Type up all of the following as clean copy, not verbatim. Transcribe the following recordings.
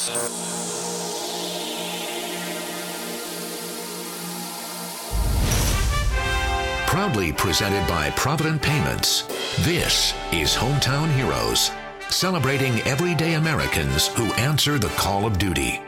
Proudly presented by Provident Payments, this is Hometown Heroes, celebrating everyday Americans who answer the call of duty.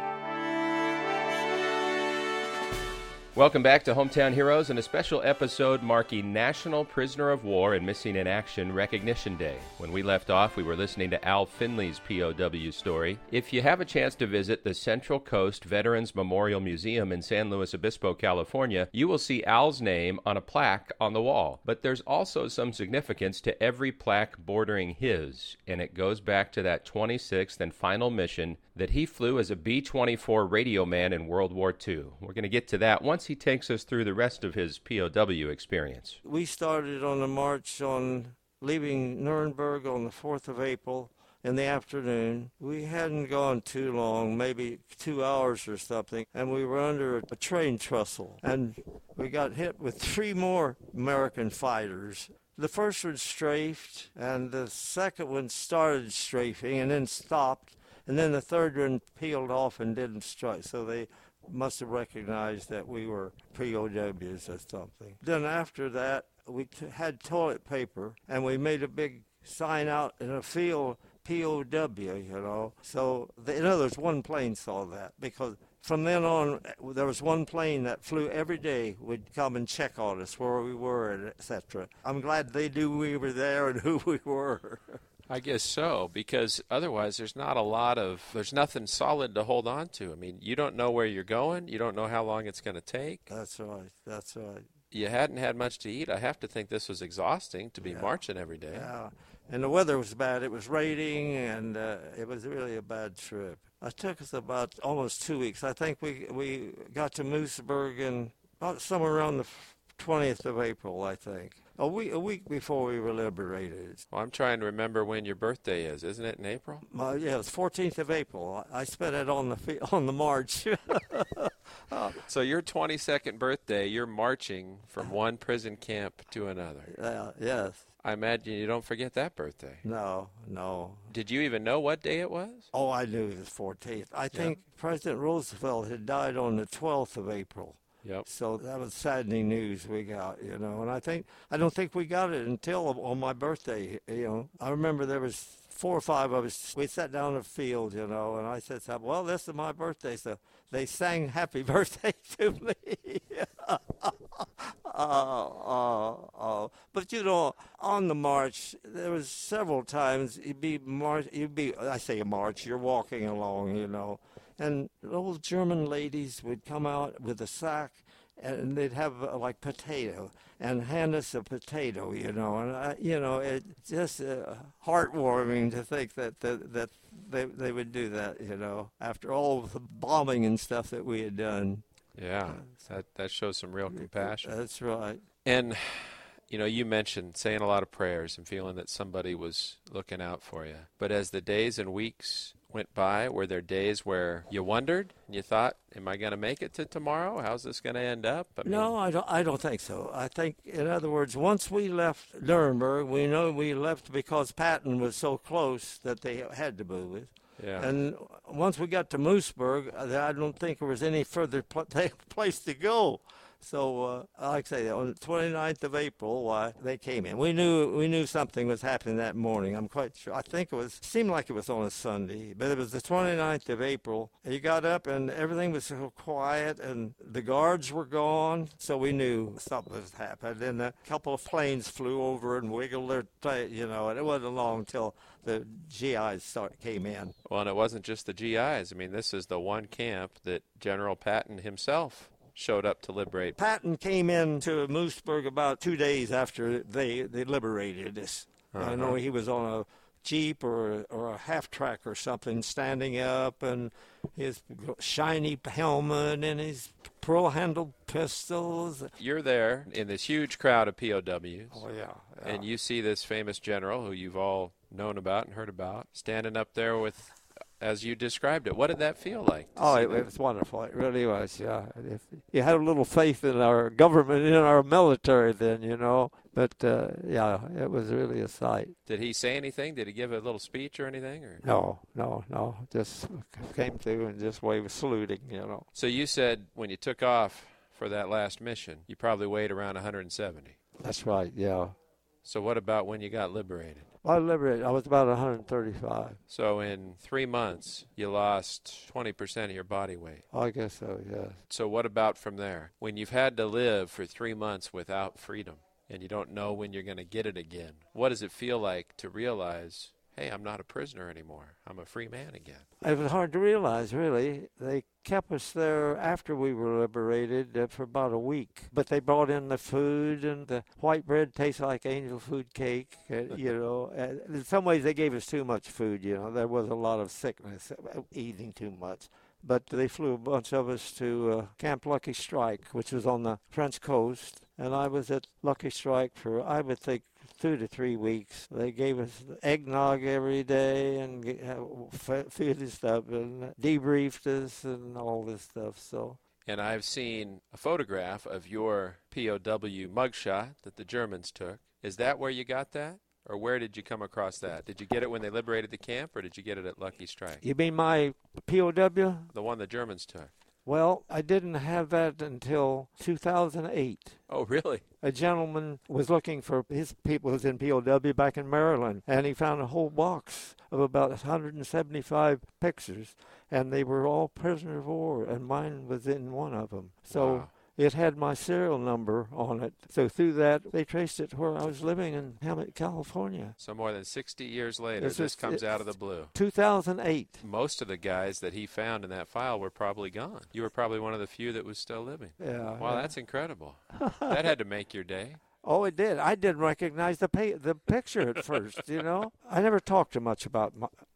Welcome back to Hometown Heroes and a special episode marking National Prisoner of War and Missing in Action Recognition Day. When we left off, we were listening to Al Finley's POW story. If you have a chance to visit the Central Coast Veterans Memorial Museum in San Luis Obispo, California, you will see Al's name on a plaque on the wall. But there's also some significance to every plaque bordering his, and it goes back to that 26th and final mission that he flew as a B-24 radio man in World War II. We're going to get to that once he takes us through the rest of his POW experience. We started on the march on leaving Nuremberg on the 4th of April in the afternoon. We hadn't gone too long, maybe 2 hours or something, and we were under a train trestle, and we got hit with 3 more American fighters. The first one strafed, and the second one started strafing and then stopped. And then the third one peeled off and didn't strike, so they must have recognized that we were POWs or something. Then after that, we had toilet paper, and we made a big sign out in a field, POW, So, in other words, one plane saw that, because from then on, there was one plane that flew every day, would come and check on us, where we were, etc. I'm glad they knew we were there and who we were. I guess so, because otherwise there's nothing solid to hold on to. I mean, you don't know where you're going. You don't know how long it's going to take. That's right. You hadn't had much to eat. I have to think this was exhausting to be marching every day. Yeah, and the weather was bad. It was raining, and it was really a bad trip. It took us about almost 2 weeks. I think we got to Moosburg in about somewhere around the 20th of April, I think. A week before we were liberated. Well, I'm trying to remember when your birthday is. Isn't it in April? Yeah, it's 14th of April. I spent it on the march. So your 22nd birthday, you're marching from one prison camp to another. Yes. I imagine you don't forget that birthday. No. Did you even know what day it was? Oh, I knew it was 14th. I think President Roosevelt had died on the 12th of April. Yep. So that was saddening news we got, and I don't think we got it until on my birthday, I remember there was 4 or 5 of us. We sat down in the field, and I said, well, this is my birthday, so they sang happy birthday to me. But, on the march, there was several times you're walking along, and old German ladies would come out with a sack, and they'd have like potato, and hand us a potato, and it's just heartwarming to think that they would do that, after all the bombing and stuff that we had done. Yeah, that shows some real compassion. That's right. And you mentioned saying a lot of prayers and feeling that somebody was looking out for you. But as the days and weeks went by, were there days where you wondered and you thought, am I going to make it to tomorrow? How's this going to end up? No, I don't think so. I think, in other words, once we left Nuremberg, we know we left because Patton was so close that they had to move it. Yeah. And once we got to Moosburg, I don't think there was any further place to go. So, like I say, on the 29th of April, they came in. We knew something was happening that morning. I'm quite sure. I think seemed like it was on a Sunday, but it was the 29th of April. You got up and everything was so quiet, and the guards were gone, so we knew something was happening. And a couple of planes flew over and wiggled their, and it wasn't long until the GIs came in. Well, and it wasn't just the GIs. I mean, this is the one camp that General Patton himself showed up to liberate. Patton came in to Moosburg about 2 days after they liberated us. I know he was on a Jeep or a half-track or something, standing up, and his shiny helmet and his pearl-handled pistols. You're there in this huge crowd of POWs. Oh, yeah. And you see this famous general who you've all known about and heard about, standing up there with as you described it. What did that feel like? Oh, it was wonderful. It really was, yeah. If you had a little faith in our government, in our military then, you know. But, yeah, it was really a sight. Did he say anything? Did he give a little speech or anything? Or? No. Just came through and just waved saluting, you know. So you said when you took off for that last mission, you probably weighed around 170. That's right, yeah. So what about when you got liberated? I was about 135. So in 3 months, you lost 20% of your body weight. I guess so, yeah. So what about from there? When you've had to live for 3 months without freedom and you don't know when you're going to get it again, what does it feel like to realize, hey, I'm not a prisoner anymore. I'm a free man again? It was hard to realize, really. They kept us there after we were liberated for about a week. But they brought in the food, and the white bread tastes like angel food cake, you know. In some ways, they gave us too much food, you know. There was a lot of sickness, eating too much. But they flew a bunch of us to Camp Lucky Strike, which was on the French coast. And I was at Lucky Strike for, I would think, 2 to 3 weeks. They gave us eggnog every day and food stuff and debriefed us and all this stuff. So. And I've seen a photograph of your POW mugshot that the Germans took. Is that where you got that? Or where did you come across that? Did you get it when they liberated the camp, or did you get it at Lucky Strike? You mean my POW? The one the Germans took. Well, I didn't have that until 2008. Oh, really? A gentleman was looking for his people who was in POW back in Maryland, and he found a whole box of about 175 pictures, and they were all prisoner of war, and mine was in one of them. So. Wow. It had my serial number on it. So through that, they traced it to where I was living in Hamlet, California. So more than 60 years later, this comes out of the blue. 2008. Most of the guys that he found in that file were probably gone. You were probably one of the few that was still living. Yeah. Wow, that's incredible. That had to make your day. Oh, it did. I didn't recognize the picture at first, you know. I never talked too much about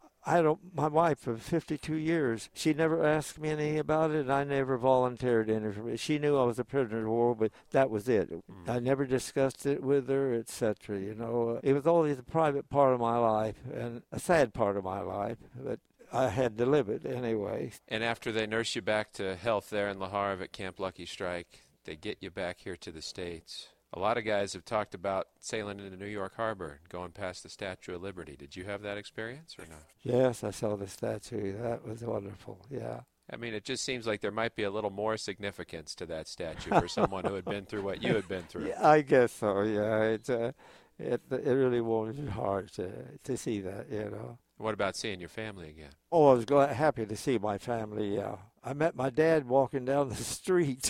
my wife of 52 years, she never asked me anything about it, and I never volunteered anything. She knew I was a prisoner of war, but that was it. I never discussed it with her, etc. You know, it was always a private part of my life and a sad part of my life, but I had to live it anyway. And after they nurse you back to health there in La Harve at Camp Lucky Strike, they get you back here to the States. A lot of guys have talked about sailing into New York Harbor, going past the Statue of Liberty. Did you have that experience or not? Yes, I saw the statue. That was wonderful, yeah. I mean, it just seems like there might be a little more significance to that statue for someone who had been through what you had been through. Yeah, I guess so, yeah. It really warms your heart to see that, you know. What about seeing your family again? Oh, I was happy to see my family, yeah. I met my dad walking down the street.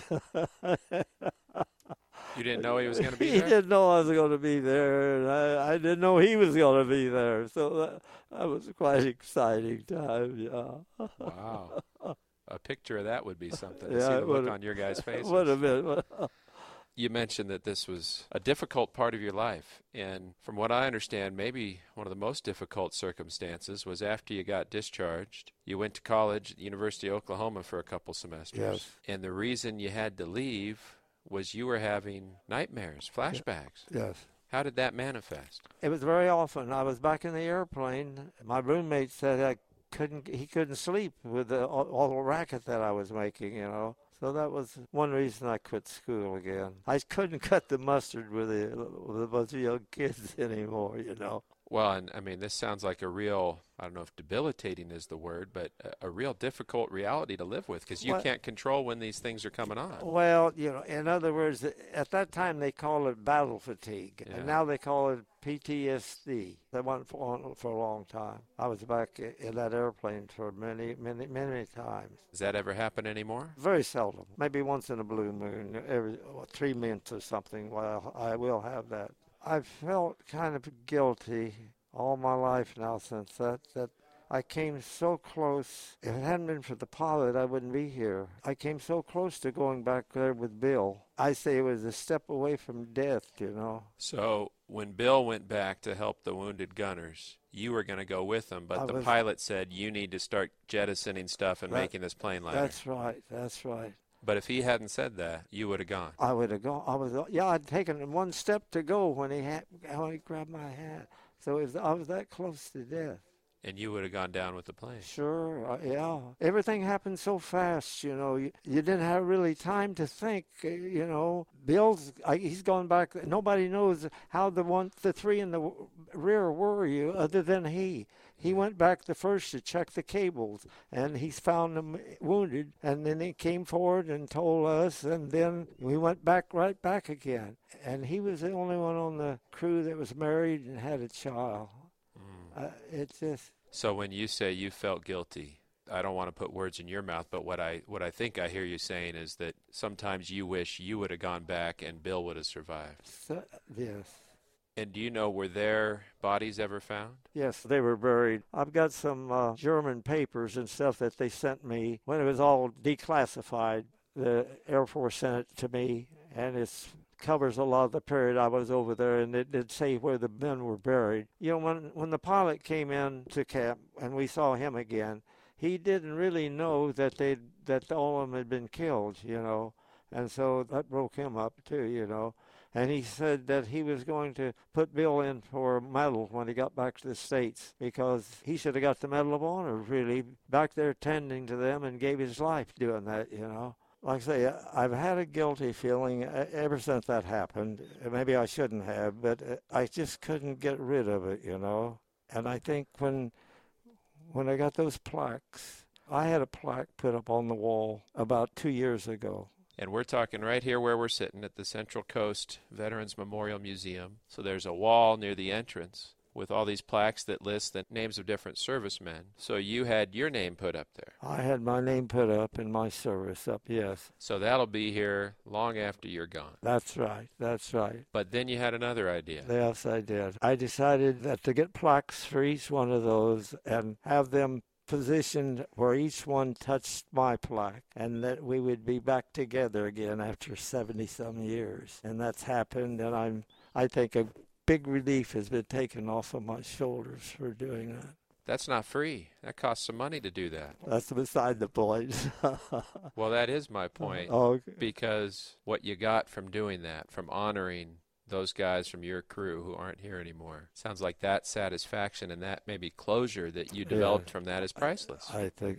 You didn't know he was going to be there? there? He didn't know I was going to be there, and I didn't know he was going to be there. So that was quite an exciting time, yeah. Wow. A picture of that would be something. Yeah, see the look on your guys' faces. What a bit. You mentioned that this was a difficult part of your life, and from what I understand, maybe one of the most difficult circumstances was after you got discharged. You went to college at the University of Oklahoma for a couple semesters. Yes. And the reason you had to leave was you were having nightmares, flashbacks. Yes. How did that manifest? It was very often. I was back in the airplane. My roommate said he couldn't sleep with all the racket that I was making, you know. So that was one reason I quit school again. I couldn't cut the mustard with a bunch of young kids anymore, you know. Well, and I mean, this sounds like a real, I don't know if debilitating is the word, but a real difficult reality to live with because you can't control when these things are coming on. Well, you know, in other words, at that time they called it battle fatigue, and now they call it PTSD. That went on for a long time. I was back in that airplane for many times. Does that ever happen anymore? Very seldom. Maybe once in a blue moon, every 3 months or something. Well, I will have that. I felt kind of guilty all my life now since that I came so close. If it hadn't been for the pilot, I wouldn't be here. I came so close to going back there with Bill. I say it was a step away from death, you know. So when Bill went back to help the wounded gunners, you were going to go with them, but the pilot said you need to start jettisoning stuff and making this plane lighter. That's right. But if he hadn't said that, you would have gone. I would have gone. I'd taken one step to go when he grabbed my hand. So I was that close to death. And you would have gone down with the plane. Sure, yeah. Everything happened so fast, you know. You didn't have really time to think, you know. Bill's, he's gone back. Nobody knows how the three in the rear were you other than he. He went back the first to check the cables, and he's found them wounded. And then he came forward and told us, and then we went right back again. And he was the only one on the crew that was married and had a child. It's just... So when you say you felt guilty, I don't want to put words in your mouth, but what I think I hear you saying is that sometimes you wish you would have gone back and Bill would have survived. Yes. And do you know, were their bodies ever found? Yes, they were buried. I've got some German papers and stuff that they sent me when it was all declassified. The Air Force sent it to me, and it covers a lot of the period I was over there, and it did say where the men were buried. You know, when the pilot came in to camp and we saw him again, he didn't really know that all of them had been killed, you know, and so that broke him up too, you know. And he said that he was going to put Bill in for a medal when he got back to the States, because he should have got the Medal of Honor, really, back there tending to them, and gave his life doing that, you know. Like I say, I've had a guilty feeling ever since that happened. Maybe I shouldn't have, but I just couldn't get rid of it, you know. And I think when I got those plaques, I had a plaque put up on the wall about 2 years ago. And we're talking right here where we're sitting at the Central Coast Veterans Memorial Museum. So there's a wall near the entrance with all these plaques that list the names of different servicemen. So you had your name put up there. I had my name put up and my service up, yes. So that'll be here long after you're gone. That's right, that's right. But then you had another idea. Yes, I did. I decided that to get plaques for each one of those and have them positioned where each one touched my plaque, and that we would be back together again after 70-some years. And that's happened, and I think a big relief has been taken off of my shoulders for doing that. That's not free. That costs some money to do that. That's beside the point. Well, that is my point. Okay. Because what you got from doing that, from honoring those guys from your crew who aren't here anymore, sounds like that satisfaction and that maybe closure that you developed from that is priceless. I do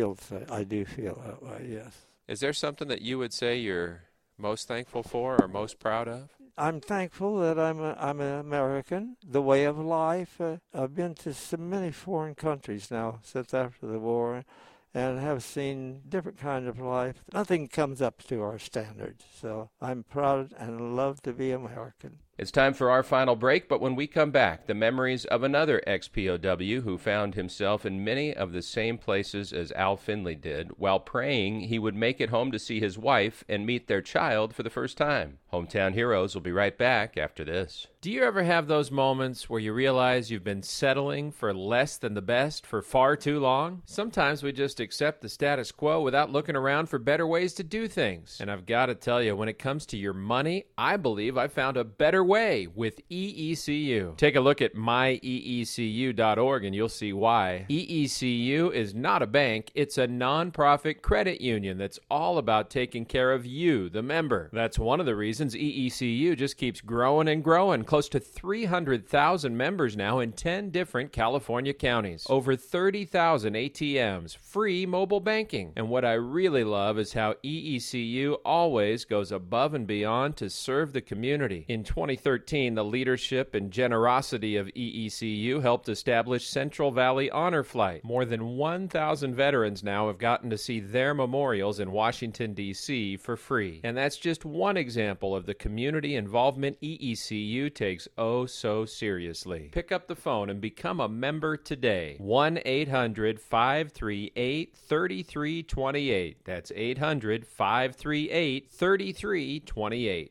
feel that way, yes. Is there something that you would say you're most thankful for or most proud of? I'm thankful that I'm an American. The way of life, I've been to so many foreign countries now since after the war, and have seen different kind of life. Nothing comes up to our standards, so I'm proud and love to be American. It's time for our final break, but when we come back, the memories of another ex-POW who found himself in many of the same places as Al Finley did, while praying he would make it home to see his wife and meet their child for the first time. Hometown Heroes will be right back after this. Do you ever have those moments where you realize you've been settling for less than the best for far too long? Sometimes we just accept the status quo without looking around for better ways to do things. And I've got to tell you, when it comes to your money, I believe I found a better way with EECU. Take a look at myeecu.org and you'll see why. EECU is not a bank, it's a nonprofit credit union that's all about taking care of you, the member. That's one of the reasons EECU just keeps growing and growing. Close to 300,000 members now in 10 different California counties. Over 30,000 ATMs, free mobile banking. And what I really love is how EECU always goes above and beyond to serve the community. In 2013, the leadership and generosity of EECU helped establish Central Valley Honor Flight. More than 1,000 veterans now have gotten to see their memorials in Washington, D.C. for free. And that's just one example of the community involvement EECU takes oh so seriously. Pick up the phone and become a member today. 1-800-538-3328. That's 800-538-3328.